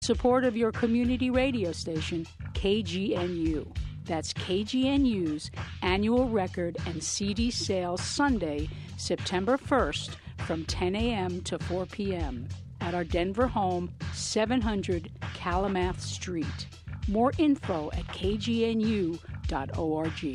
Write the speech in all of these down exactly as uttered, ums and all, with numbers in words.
Support of your community radio station, K G N U. That's K G N U's annual record and C D sales Sunday, September first from ten a.m. to four p.m. at our Denver home, seven hundred Kalamath Street. More info at k g n u dot org.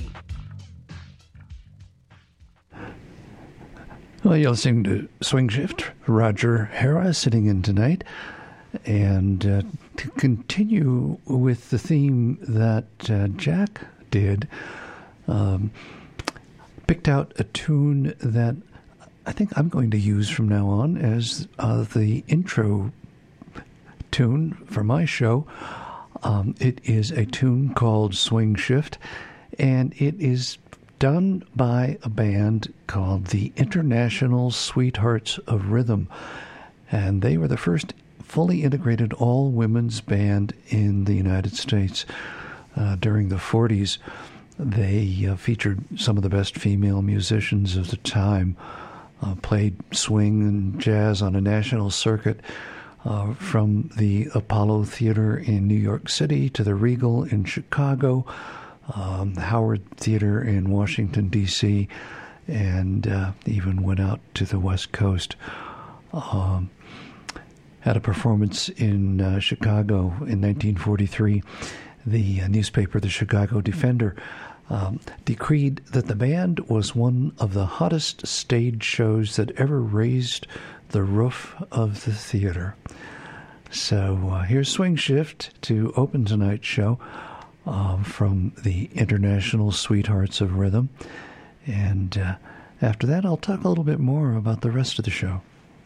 Well, you're listening to Swing Shift. Roger Hara sitting in tonight. And uh, to continue with the theme that uh, Jack did, um, picked out a tune that I think I'm going to use from now on as uh, the intro tune for my show. Um, it is a tune called Swing Shift, and it is done by a band called the International Sweethearts of Rhythm. And they were the first fully integrated all-women's band in the United States. Uh, during the forties, they uh, featured some of the best female musicians of the time, uh, played swing and jazz on a national circuit, uh, from the Apollo Theater in New York City to the Regal in Chicago, um, the Howard Theater in Washington, D C, and uh, even went out to the West Coast. Um, Had a performance in uh, Chicago in nineteen forty-three. The uh, newspaper, the Chicago Defender, um, decreed that the band was one of the hottest stage shows that ever raised the roof of the theater. So uh, here's Swing Shift to open tonight's show uh, from the International Sweethearts of Rhythm. And uh, after that, I'll talk a little bit more about the rest of the show.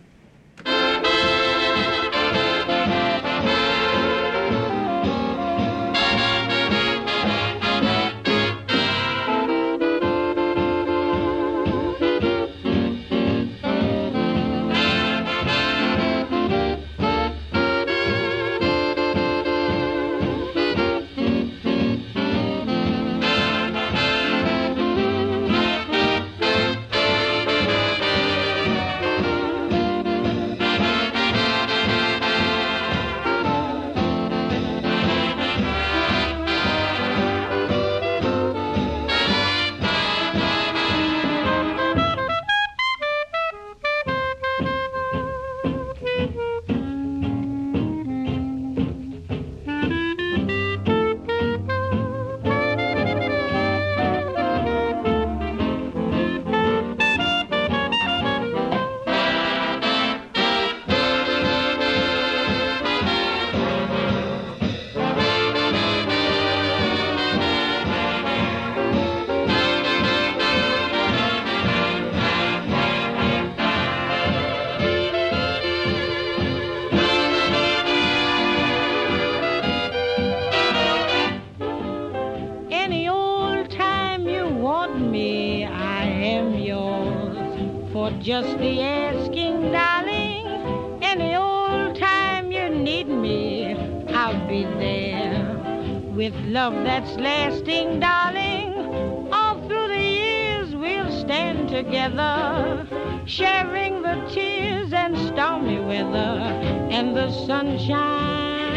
Just the asking, darling. Any old time you need me, I'll be there. With love that's lasting, darling. All through the years we'll stand together, sharing the tears and stormy weather and the sunshine.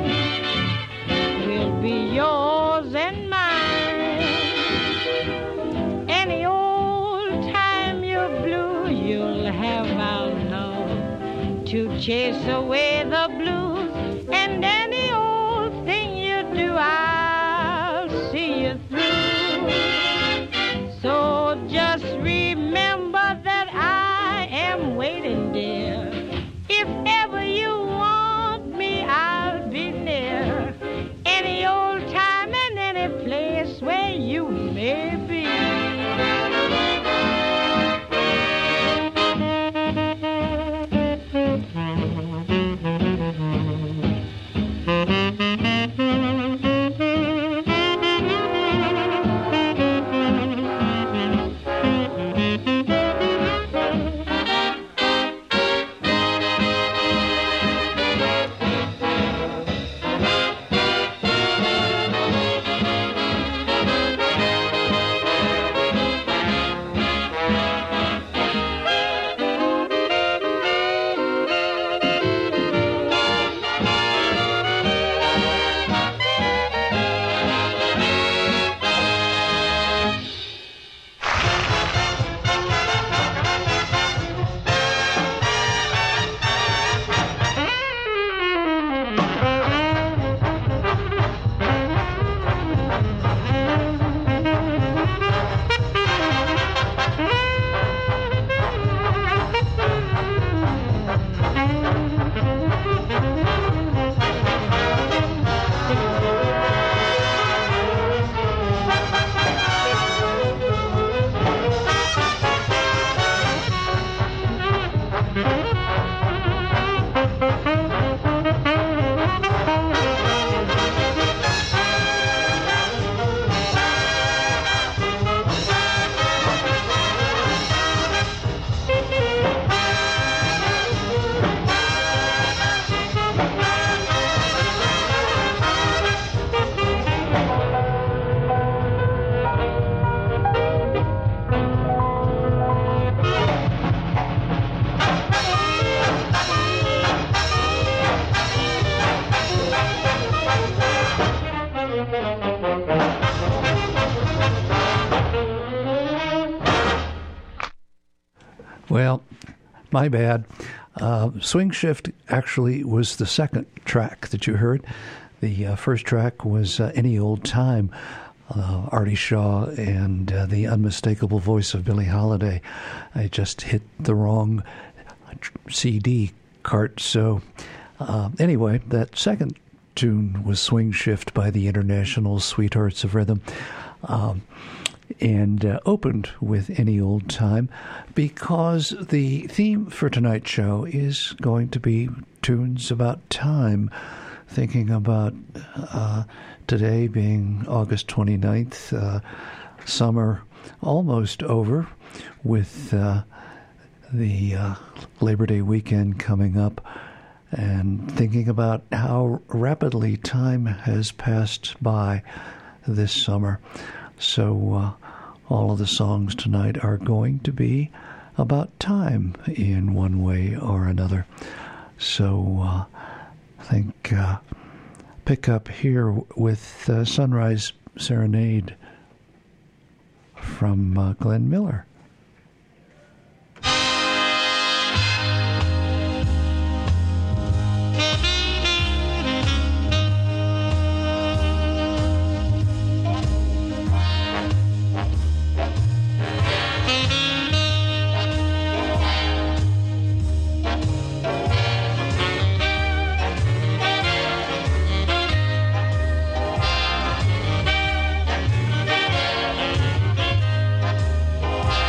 Will be yours and mine. Any old time you're blue, you'll have our love to chase away the blues. And any old thing you do, I'll see you through. So just remember that I am waiting, dear. If ever you want me, I'll be near. Any old time and any place where you may be. my bad. Uh, Swing Shift actually was the second track that you heard. The uh, first track was uh, Any Old Time, uh, Artie Shaw and uh, the unmistakable voice of Billie Holiday. I just hit the wrong C D cart. So uh, anyway, that second tune was Swing Shift by the International Sweethearts of Rhythm. Um, and uh, opened with Any Old Time because the theme for tonight's show is going to be tunes about time, thinking about uh, today being August twenty-ninth, uh, summer almost over, with uh, the uh, Labor Day weekend coming up, and thinking about how rapidly time has passed by this summer. So uh, all of the songs tonight are going to be about time in one way or another. So uh, I think uh, pick up here with uh, Sunrise Serenade from uh, Glenn Miller. Thank you.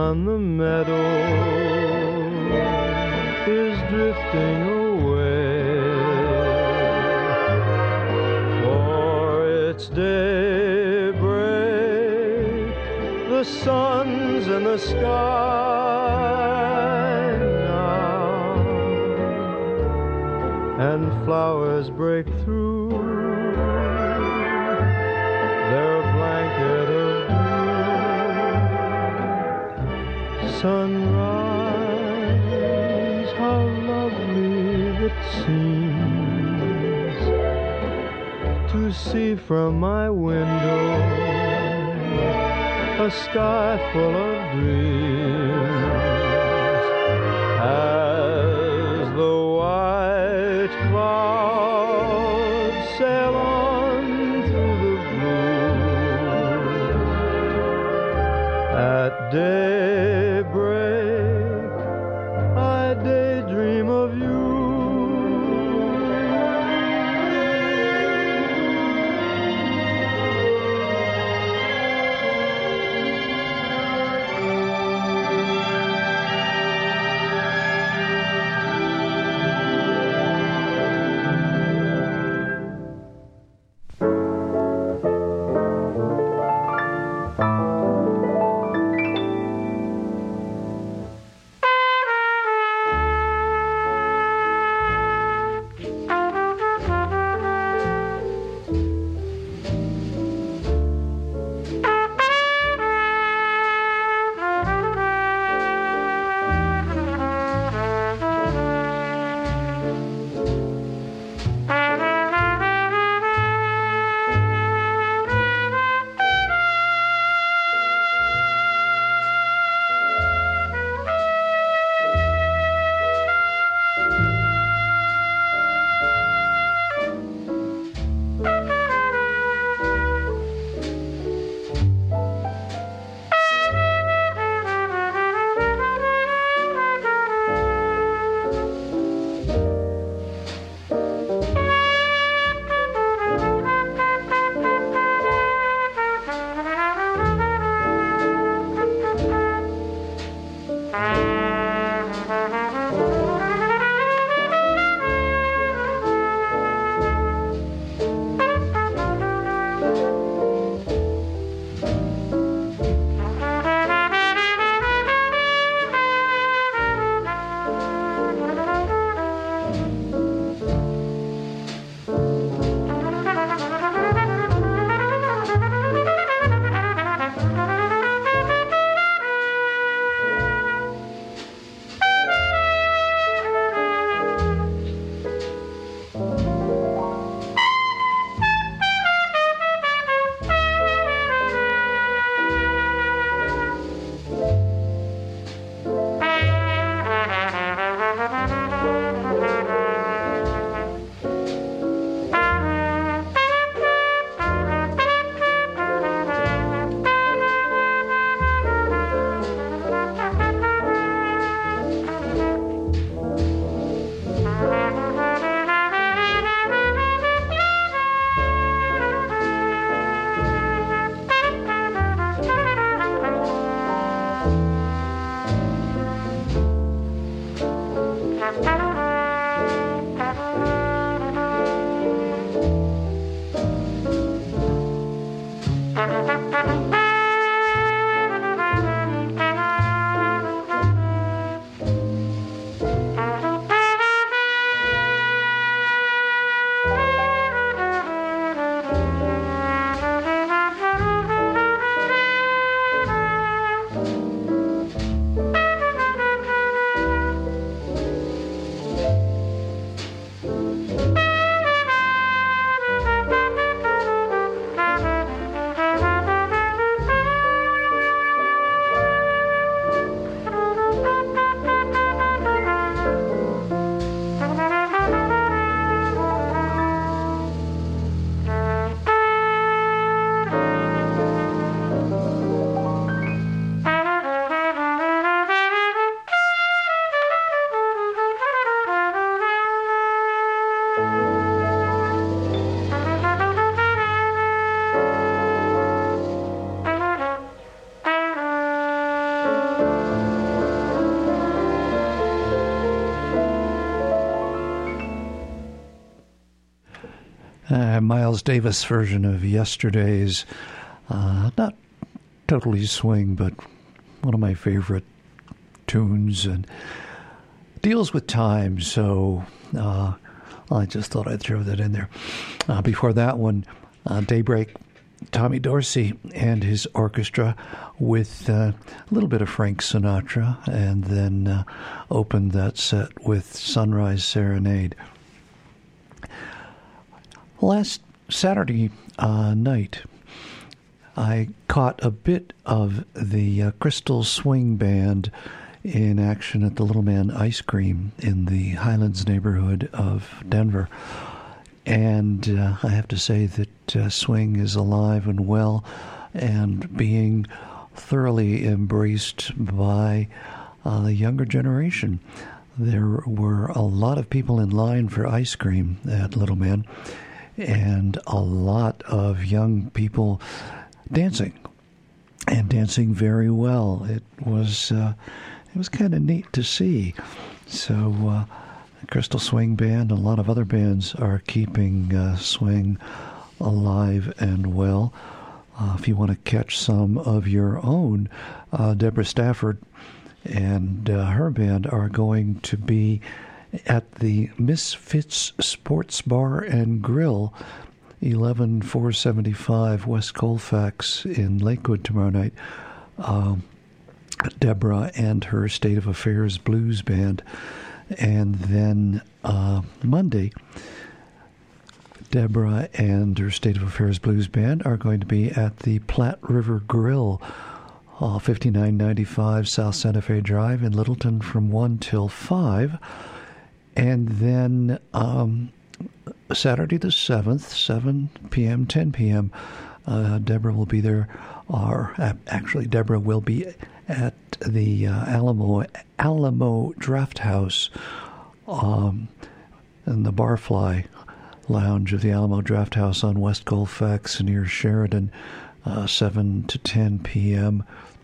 on the meadow is drifting away, for it's daybreak, the sun's in the sky now, and flowers break through their blanket of dew. Sunrise, how lovely it seems to see from my window a sky full of dreams, as the white clouds sail on through the blue. At daybreak I daydream of you. Uh, Miles Davis version of Yesterday's, uh, not totally swing, but one of my favorite tunes, and deals with time, so uh, I just thought I'd throw that in there. Uh, before that one, uh, Daybreak, Tommy Dorsey and his orchestra with uh, a little bit of Frank Sinatra, and then uh, opened that set with Sunrise Serenade. Last Saturday uh, night, I caught a bit of the uh, Crystal Swing Band in action at the Little Man Ice Cream in the Highlands neighborhood of Denver. And uh, I have to say that uh, swing is alive and well and being thoroughly embraced by uh, the younger generation. There were a lot of people in line for ice cream at Little Man, and a lot of young people dancing, and dancing very well. It was uh, it was kind of neat to see. So uh, Crystal Swing Band and a lot of other bands are keeping uh, swing alive and well. Uh, if you want to catch some of your own, uh, Deborah Stafford and uh, her band are going to be at the Misfits Sports Bar and Grill, eleven four seventy-five West Colfax in Lakewood tomorrow night. Um, Deborah and her State of Affairs Blues Band. And then uh, Monday, Deborah and her State of Affairs Blues Band are going to be at the Platte River Grill, uh, fifty-nine ninety-five South Santa Fe Drive in Littleton from one till five. And then um, Saturday the seventh, seven p.m., ten p.m., uh, Deborah will be there, or uh, actually Deborah will be at the uh, Alamo Alamo Draft House um, in the Barfly Lounge of the Alamo Draft House on West Colfax near Sheridan, uh, seven to ten p.m.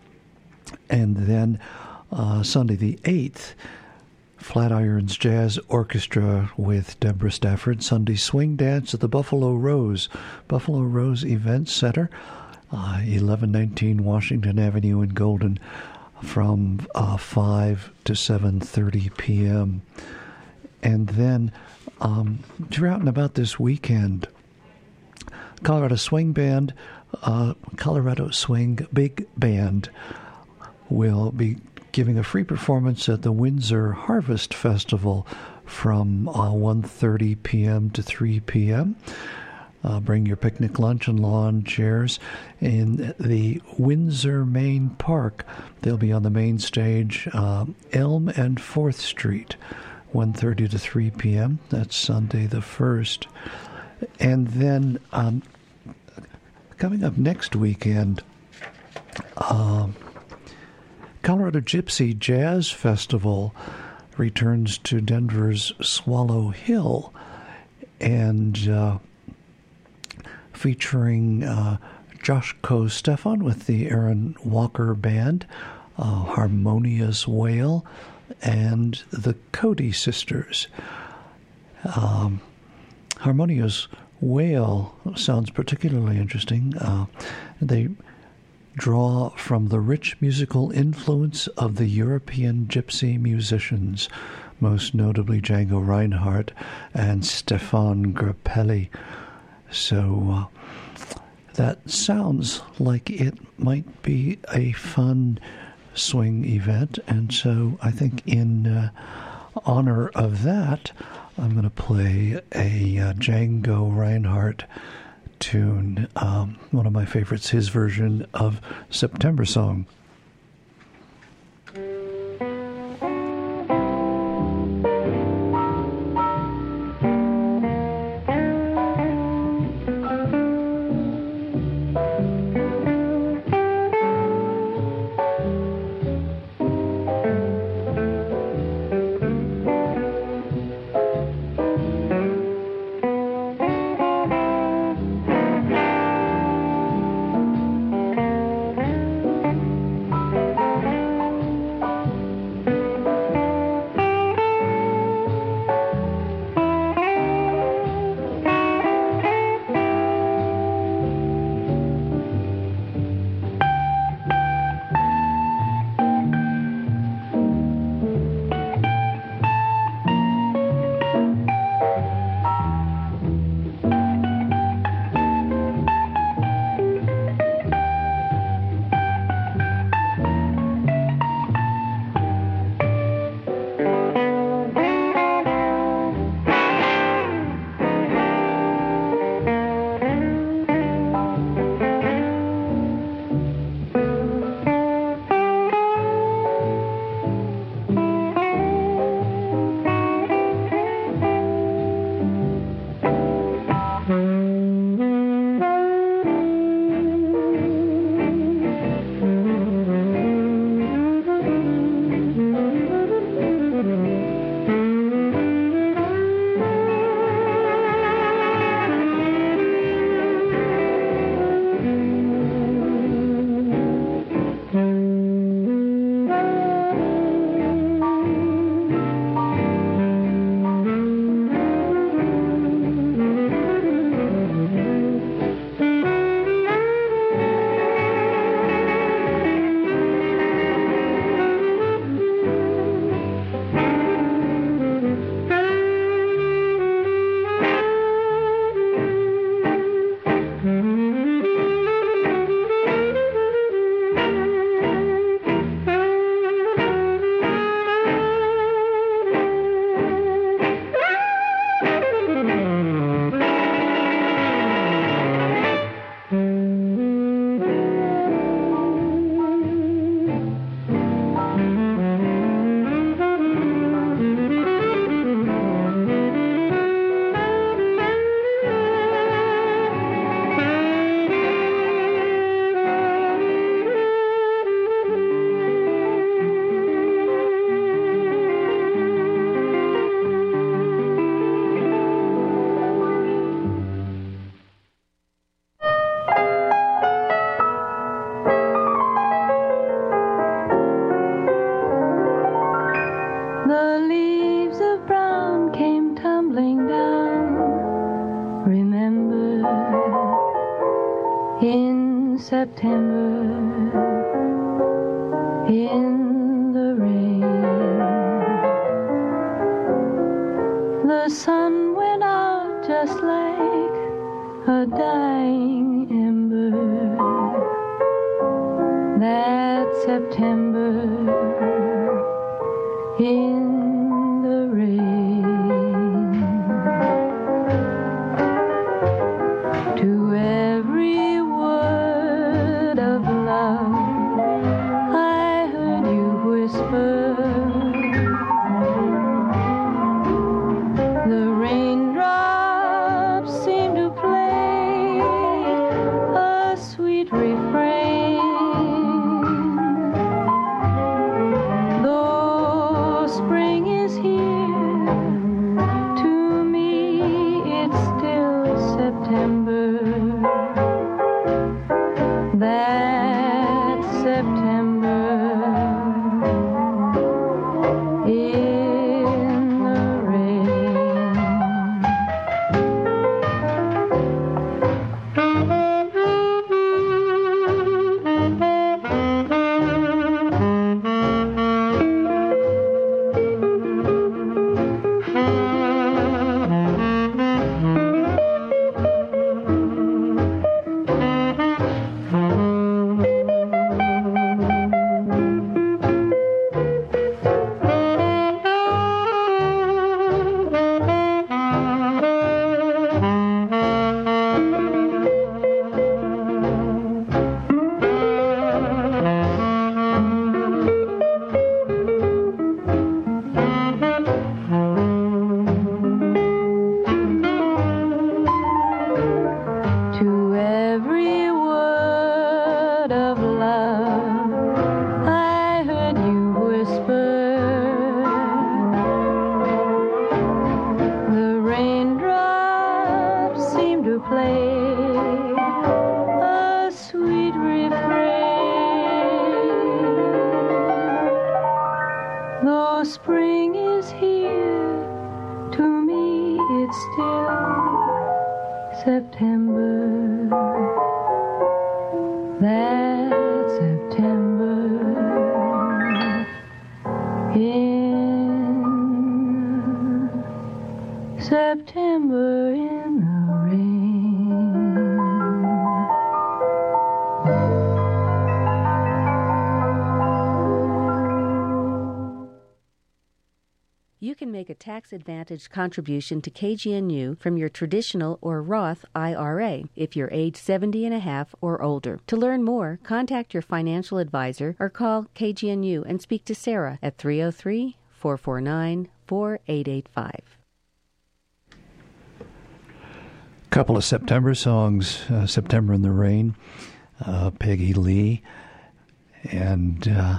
And then uh, Sunday the eighth, Flatirons Jazz Orchestra with Deborah Stafford, Sunday Swing Dance at the Buffalo Rose, Buffalo Rose Event Center, uh, eleven nineteen Washington Avenue in Golden, from uh, five to seven thirty p.m. And then um, throughout and about this weekend, Colorado Swing Band, uh, Colorado Swing Big Band will be giving a free performance at the Windsor Harvest Festival from uh, one thirty p.m. to three p.m. Uh, bring your picnic lunch and lawn chairs in the Windsor Main Park. They'll be on the main stage, uh, Elm and fourth Street, one thirty to three p.m. That's Sunday the first. And then um, coming up next weekend, uh, Colorado Gypsy Jazz Festival returns to Denver's Swallow Hill, and uh, featuring uh, Josh Coe-Stephan with the Aaron Walker Band, uh, Harmonious Whale, and the Cody Sisters. Um, Harmonious Whale sounds particularly interesting. Uh, they draw from the rich musical influence of the European gypsy musicians, most notably Django Reinhardt and Stefan Grappelli. So uh, that sounds like it might be a fun swing event, and so I think in uh, honor of that, I'm going to play a uh, Django Reinhardt tune, um, one of my favorites, his version of September Song. The sun went out just like a dying ember that September in the rain. To every word of love I heard you whisper. The raindrops seemed to play a sweet refrain. Though spring is here, to me it's still September. That September in the rain. To every word of love I heard you whisper. The raindrops seemed to play a sweet refrain. Though spring is here, to me it's still September. That September in September in the rain. You can make a tax-advantaged contribution to K G N U from your traditional or Roth I R A if you're age seventy and a half or older. To learn more, contact your financial advisor or call K G N U and speak to Sarah at three oh three, four four nine, four eight eight five. Couple of September songs, uh, September in the Rain, uh, Peggy Lee, and uh,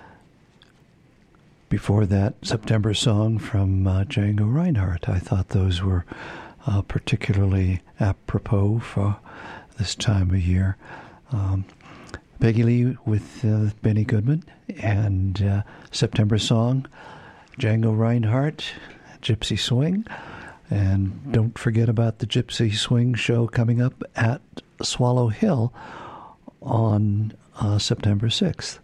before that, September song from uh, Django Reinhardt. I thought those were uh, particularly apropos for this time of year. Um, Peggy Lee with uh, Benny Goodman, and uh, September song, Django Reinhardt, Gypsy Swing. And don't forget about the Gypsy Swing show coming up at Swallow Hill on uh, September sixth.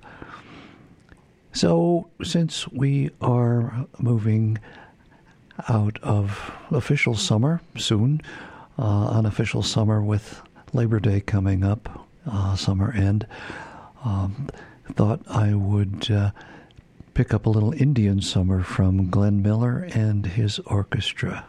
So, since we are moving out of official summer soon, uh, unofficial summer with Labor Day coming up, uh, summer end, um, thought I would uh, pick up a little Indian summer from Glenn Miller and his orchestra.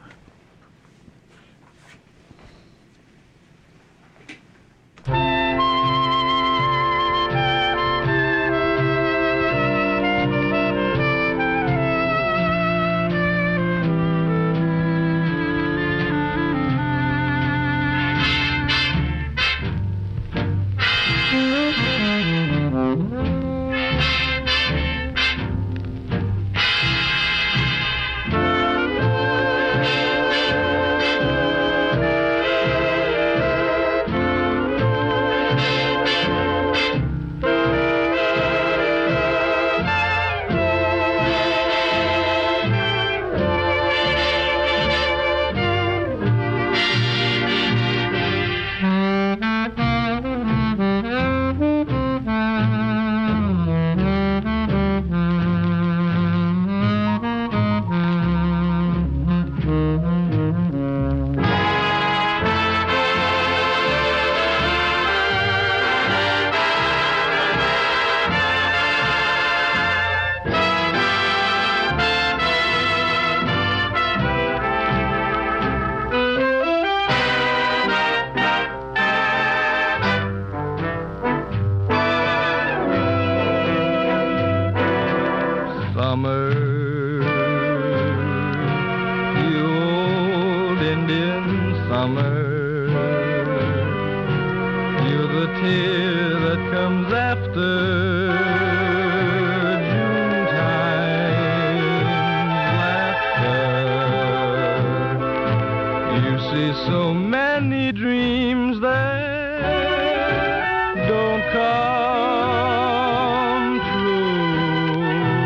Thank you. Indian summer. You're the tear that comes after Junetime's laughter. You see so many dreams that don't come true.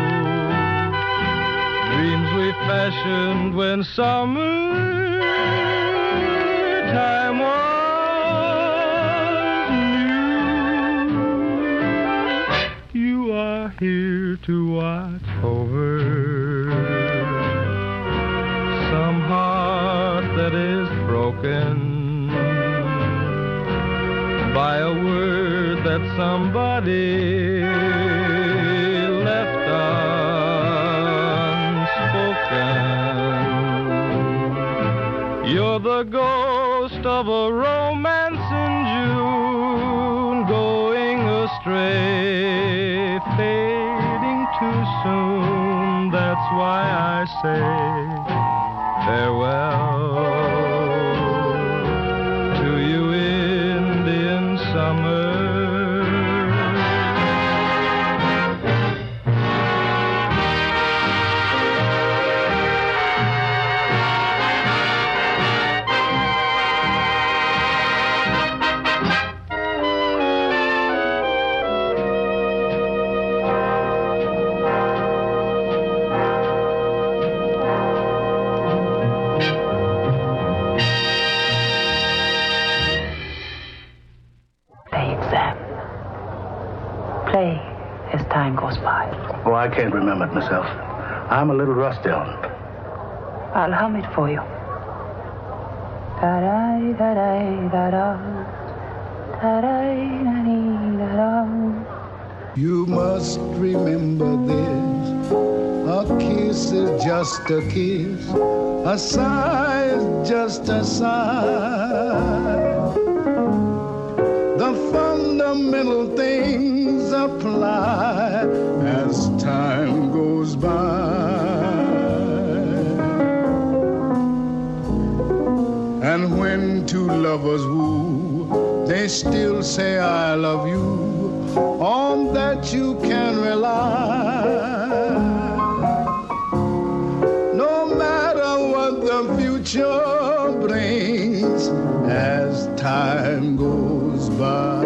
Dreams we fashioned when summertime was new. You are here to watch over some heart that is broken by a word that somebody left unspoken. You're the ghost of a romance in June, going astray, fading too soon. That's why I say farewell to you, Indian summer. As time goes by. Oh, I can't remember it myself. I'm a little rusty on it. I'll hum it for you. Da-da, da-da, da-da. Da-da, da-da. You must remember this. A kiss is just a kiss. A sigh is just a sigh. The fundamental things apply as time goes by. And when two lovers woo, they still say I love you. On that you can rely. No matter what the future brings as time goes by.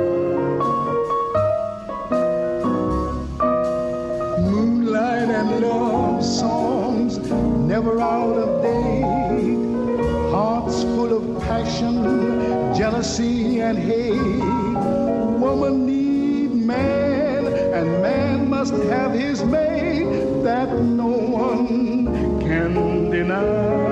Moonlight and love songs never out of date. Hearts full of passion, jealousy and hate. Woman need man, and man must have his mate. That no one can deny.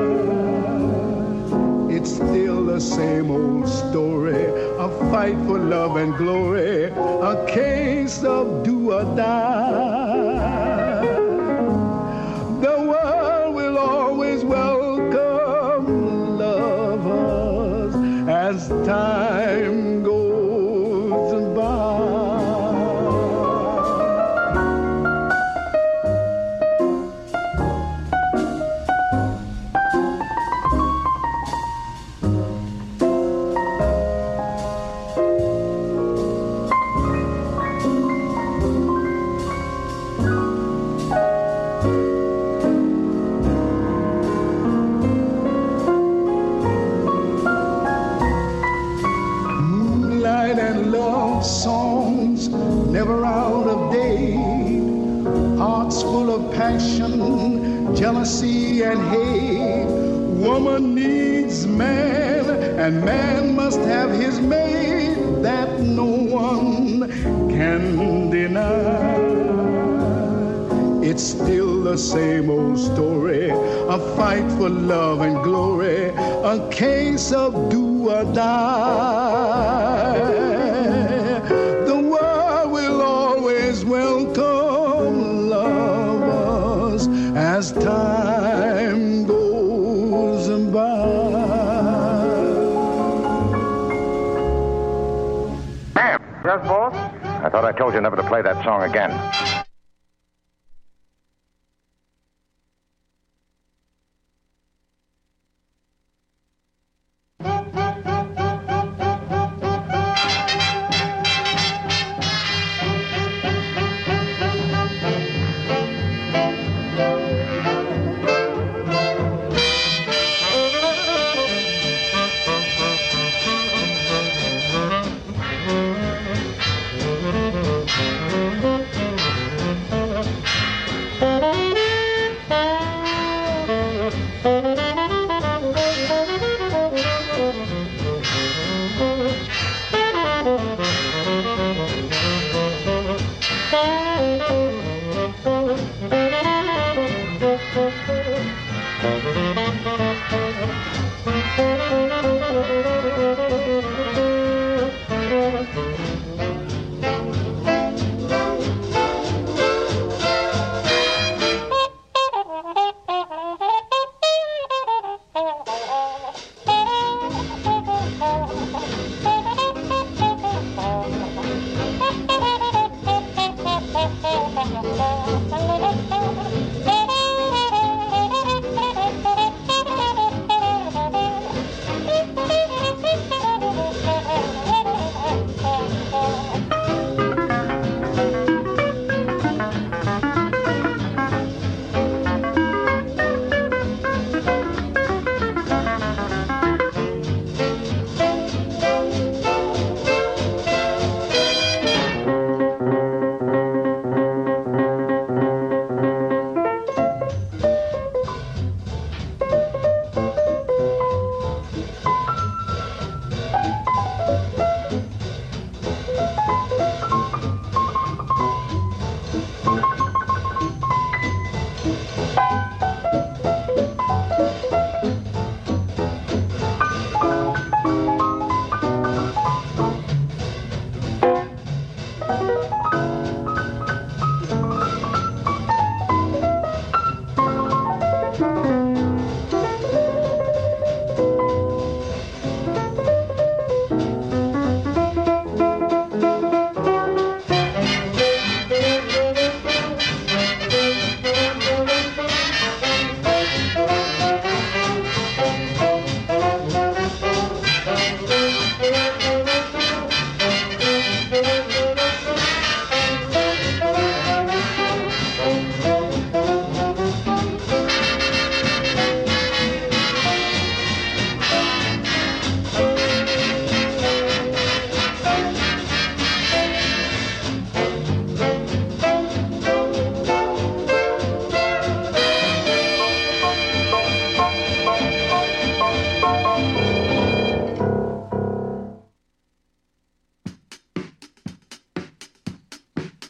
It's still the same old story, a fight for love and glory, a case of do or die. The world will always welcome lovers as time goes by. Songs never out of date. Hearts full of passion, jealousy and hate. Woman needs man, and man must have his mate. That no one can deny. It's still the same old story, a fight for love and glory, a case of do or die. Welcome lovers as time goes by. Ma'am. Yes, boss? I thought I told you never to play that song again.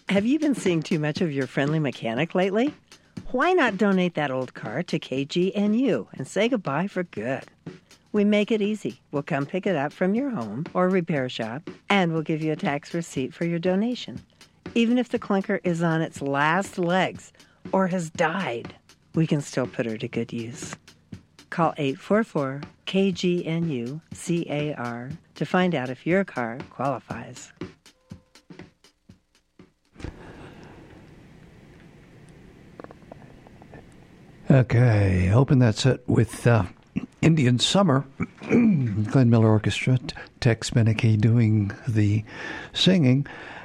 Have you been seeing too much of your friendly mechanic lately? Why not donate that old car to K G N U and say goodbye for good? We make it easy. We'll come pick it up from your home or repair shop, and we'll give you a tax receipt for your donation. Even if the clunker is on its last legs or has died, we can still put her to good use. Call eight four four K G N U C A R to find out if your car qualifies. Okay, open that set with uh, Indian Summer. Glenn Miller Orchestra, Tex Beneke doing the singing.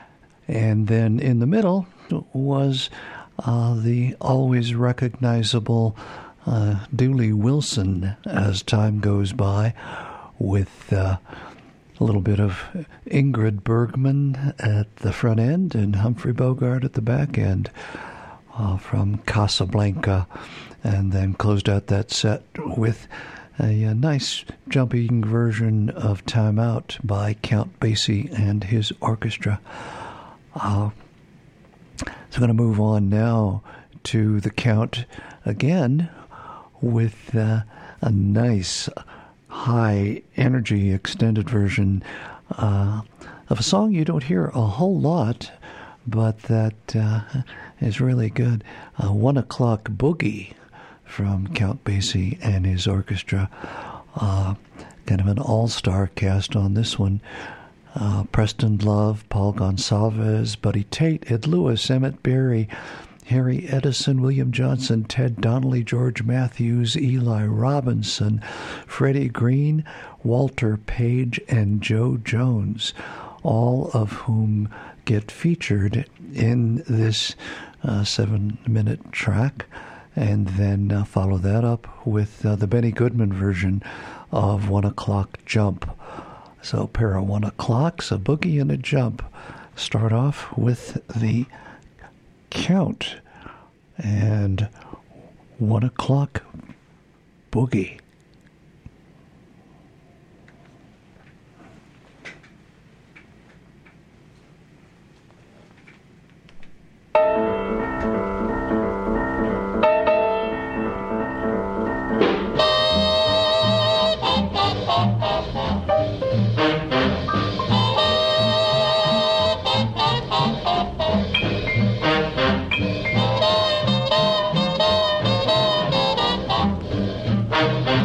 And then in the middle was uh, the always recognizable uh, Dooley Wilson as time goes by, with uh, a little bit of Ingrid Bergman at the front end and Humphrey Bogart at the back end uh, from Casablanca. And then closed out that set with a, a nice jumping version of Time Out by Count Basie and his orchestra. Uh, so I'm going to move on now to the Count again with uh, a nice high energy extended version uh, of a song you don't hear a whole lot, but that uh, is really good. Uh, One O'Clock Boogie from Count Basie and his orchestra. Uh, kind of an all-star cast on this one. Uh, Preston Love, Paul Gonsalves, Buddy Tate, Ed Lewis, Emmett Berry, Harry Edison, William Johnson, Ted Donnelly, George Matthews, Eli Robinson, Freddie Green, Walter Page, and Joe Jones, all of whom get featured in this uh, seven-minute track. And then uh, follow that up with uh, the Benny Goodman version of One O'Clock Jump. So a pair of one o'clocks, a boogie and a jump. Start off with the Count and One O'Clock Boogie. Thank you.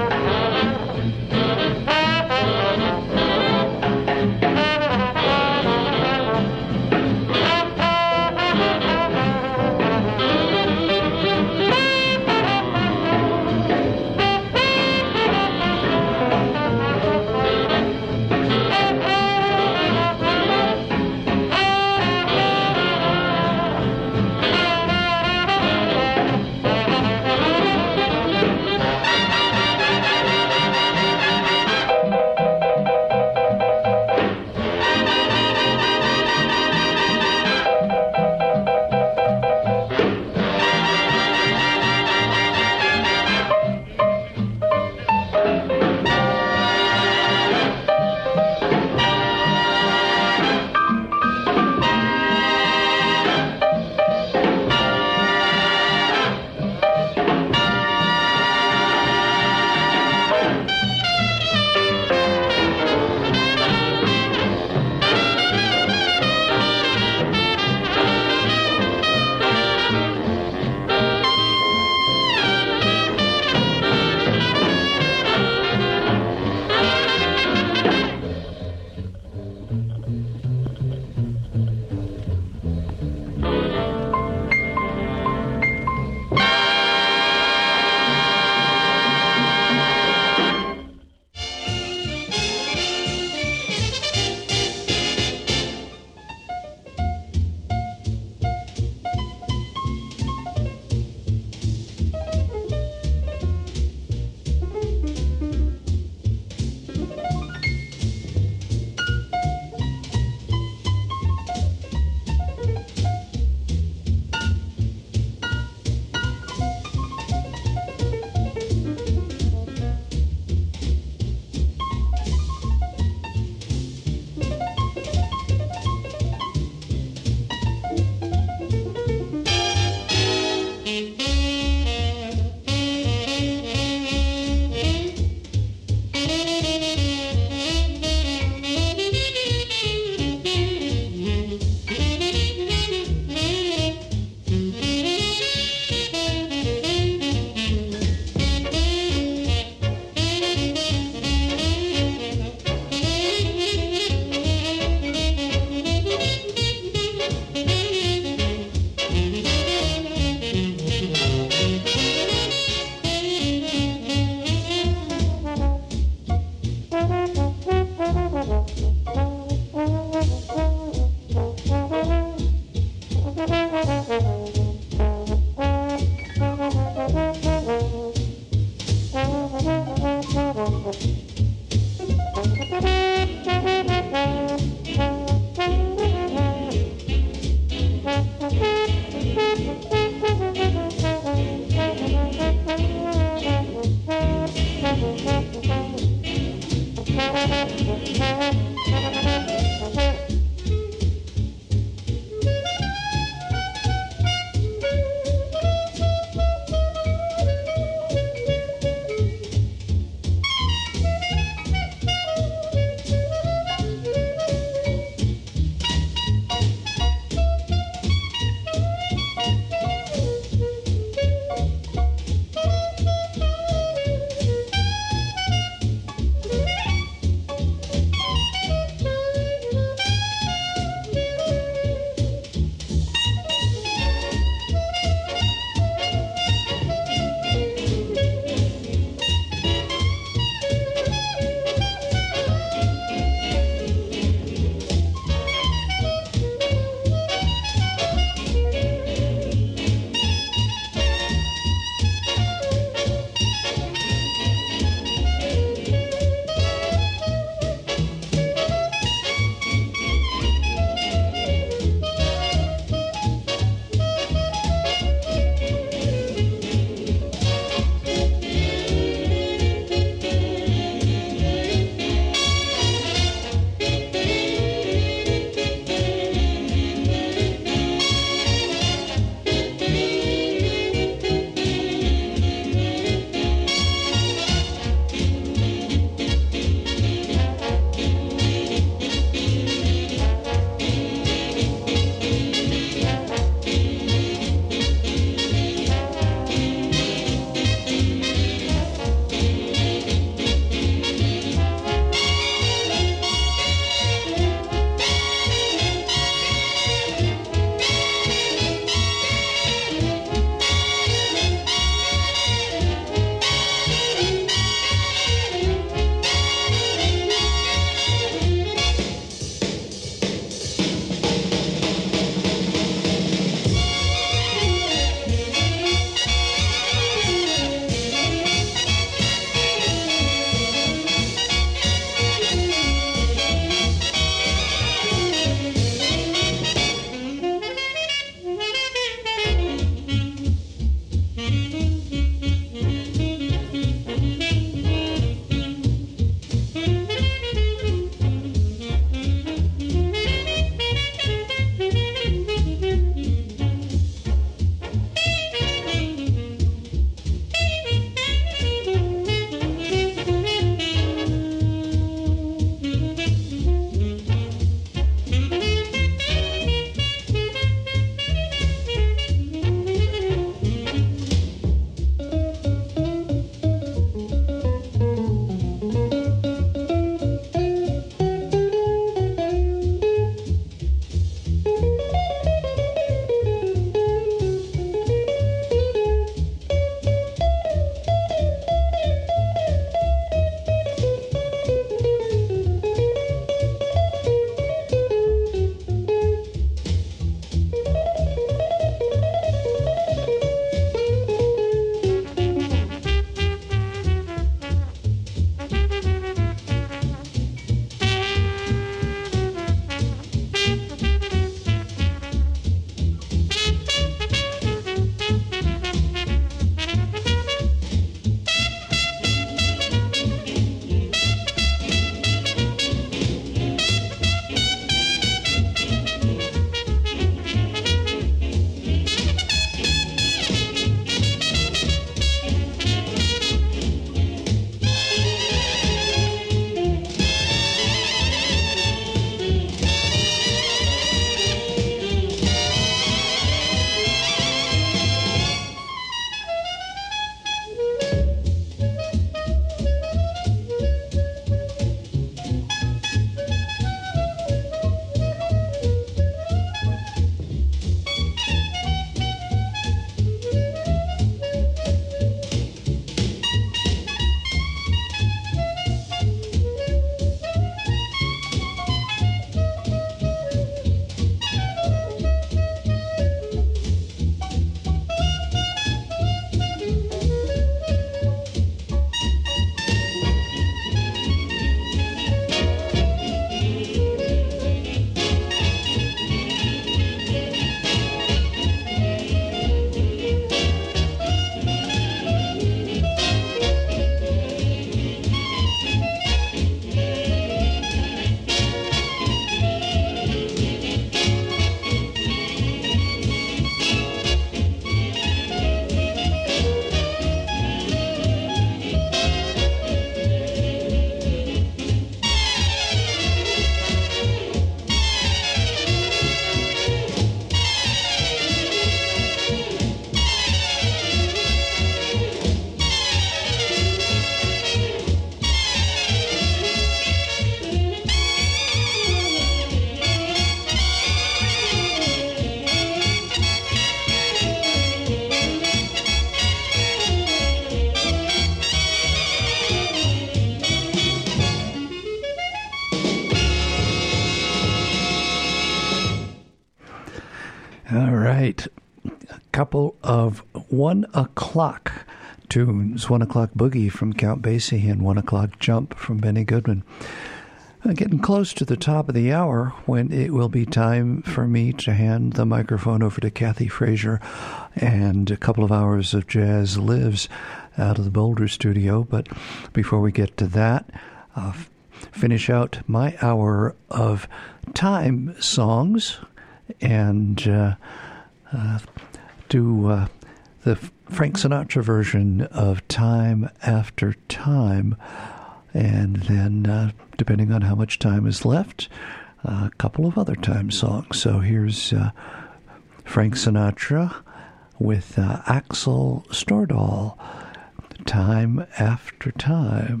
right. A couple of one o'clock tunes. One o'clock boogie from Count Basie and one o'clock jump from Benny Goodman. Uh, getting close to the top of the hour when it will be time for me to hand the microphone over to Kathy Frazier and a couple of hours of Jazz Lives out of the Boulder studio. But before we get to that, uh, finish out my hour of time songs and uh, uh, do uh, the Frank Sinatra version of Time After Time. And then, uh, depending on how much time is left, uh, a couple of other time songs. So here's uh, Frank Sinatra with uh, Axel Stordahl, Time After Time.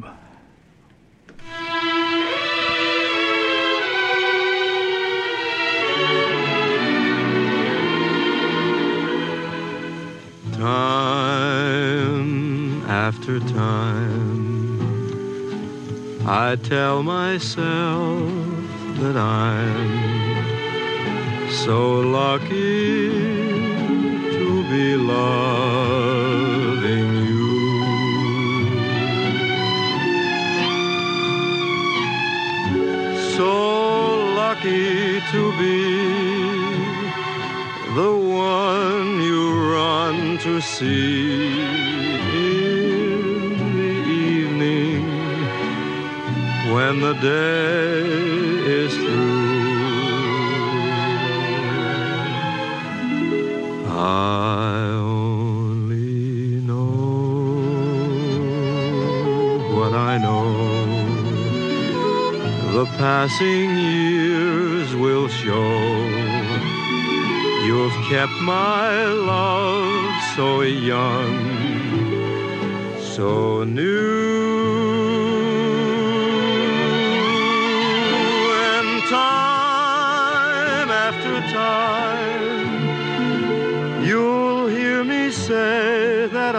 Time after time, I tell myself that I'm so lucky to be loving you. So lucky to be the one you run to see in the evening when the day is through. I only know what I know. The passing years will show. You've kept my love so young, so new. And time after time, you'll hear me say that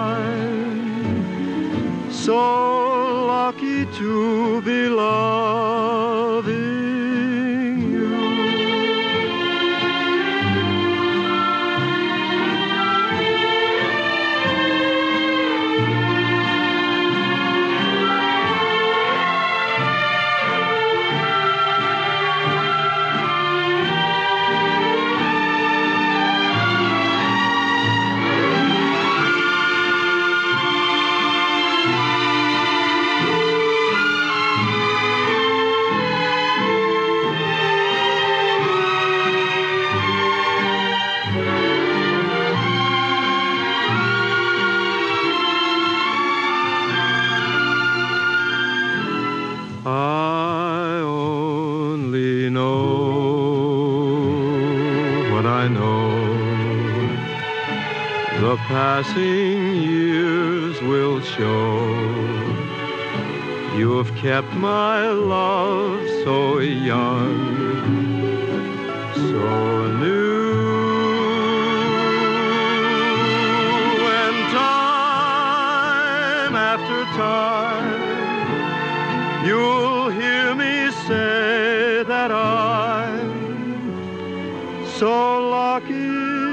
I'm so lucky to be loving you. I only know what I know. The passing years will show. You have kept my love so young, so new. And time after time, you'll hear me say that I'm so lucky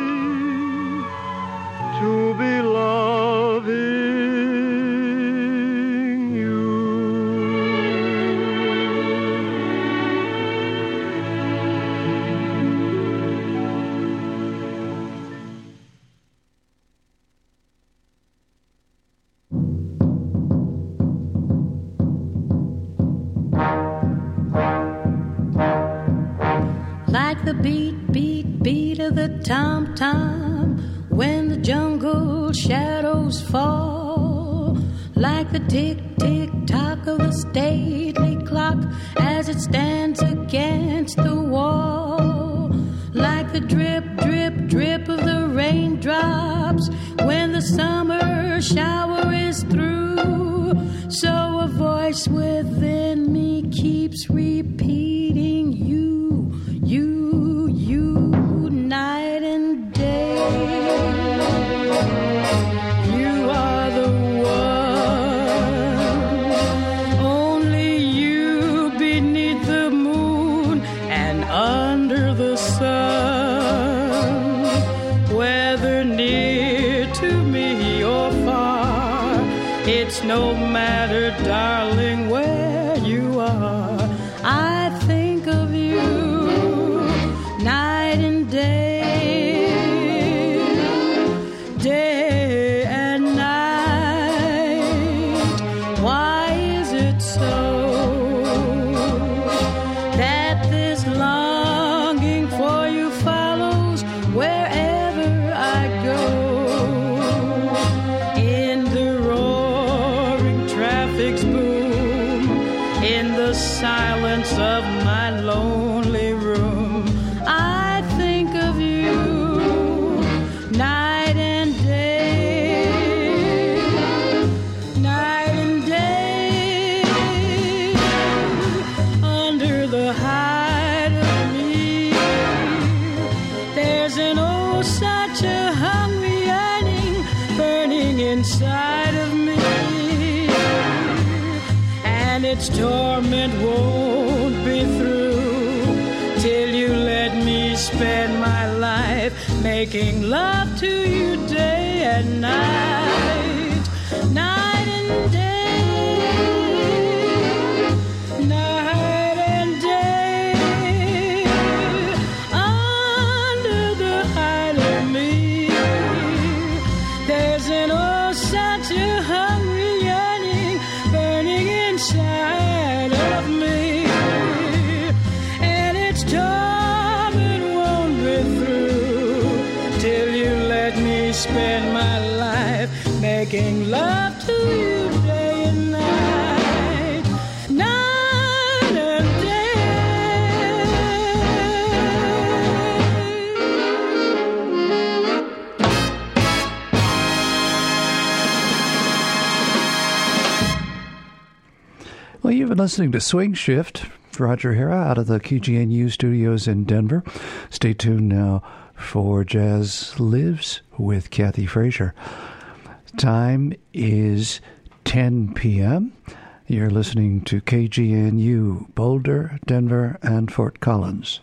to be loving you. Like the beat, beat, beat of the tom-tom when the jungle shadows fall. Like the tick, tick, tock of the stately clock as it stands against the wall. Like the drip, drip, drip of the raindrops when the summer shower is through. So a voice within me keeps repeating you, you, you, night and day. You are the one, only you beneath the moon and under the sun. matter, darling, where you are, I think of you night and day, day and night. Why is it so that this longing for you follows wherever I go? In the roaring traffic's boom, in the silence of my lonely room, I think of you night and day, night and day. Under the hide of me, there's an oh such a hungry yearning burning inside of me, and its torment won't be through till you let me spend my life making love to you day and night, night and day, night and day. Under the hide of me, there's an oh such a hungry yearning burning inside of me, and its torment won't be through till you let me spend my life making love to you day and night, night and Well, you've been listening to Swing Shift. Roger Hara out of the K G N U studios in Denver. Stay tuned now for Jazz Lives with Kathy Frazier. Time is ten p.m. You're listening to K G N U, Boulder, Denver, and Fort Collins.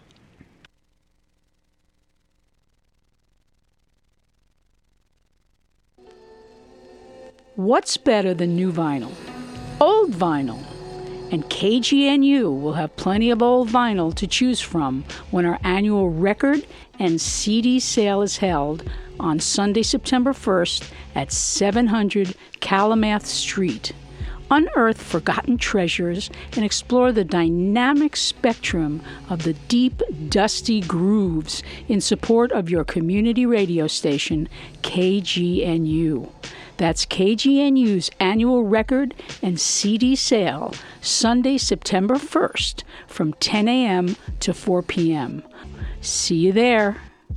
What's better than new vinyl? Old vinyl. And K G N U will have plenty of old vinyl to choose from when our annual record and C D sale is held on Sunday, September first at seven hundred Calumet Street. Unearth forgotten treasures and explore the dynamic spectrum of the deep, dusty grooves in support of your community radio station, K G N U. That's K G N U's annual record and C D sale, Sunday, September first, from ten a.m. to four p.m. See you there.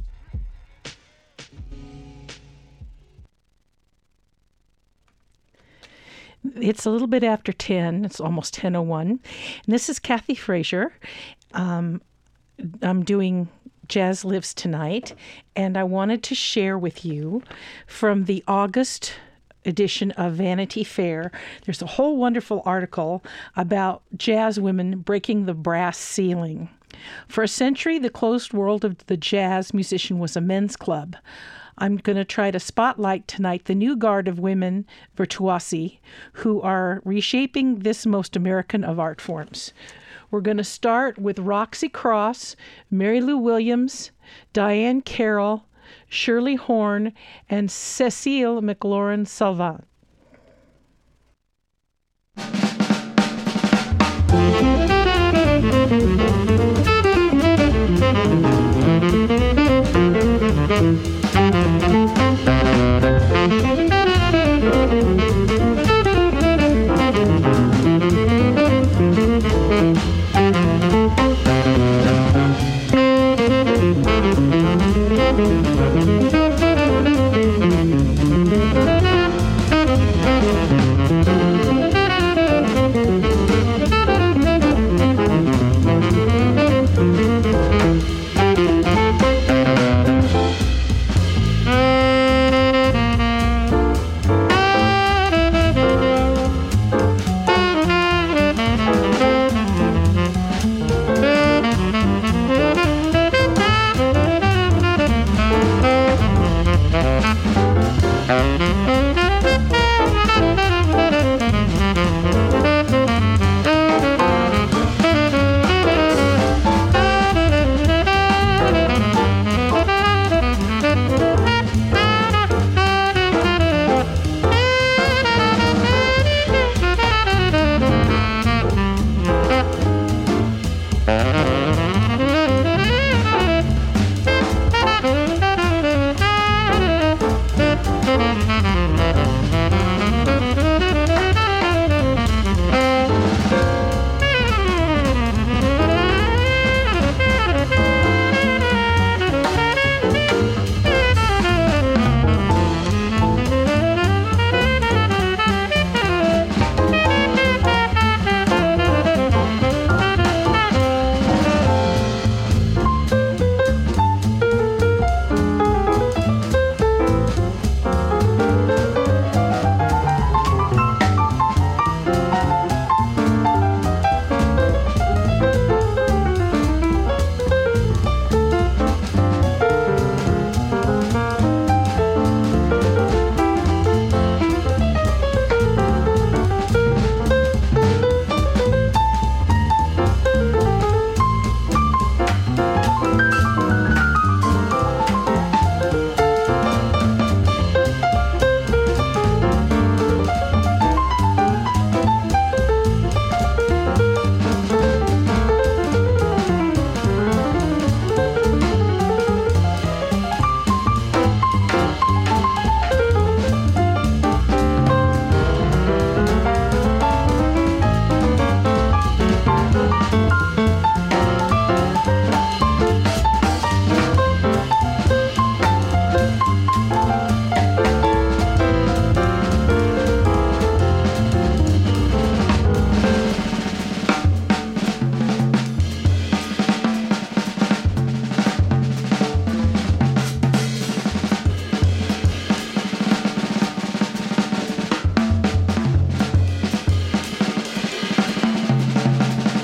It's a little bit after ten. It's almost ten oh one. And this is Kathy Frazier. Um, I'm doing Jazz Lives tonight, and I wanted to share with you from the August edition of Vanity Fair. There's a whole wonderful article about jazz women breaking the brass ceiling. For a century, the closed world of the jazz musician was a men's club. I'm going to try to spotlight tonight the new guard of women virtuosi who are reshaping this most American of art forms. We're going to start with Roxy Cross, Mary Lou Williams, Diane Carroll, Shirley Horn, and Cecile McLaurin Salvant.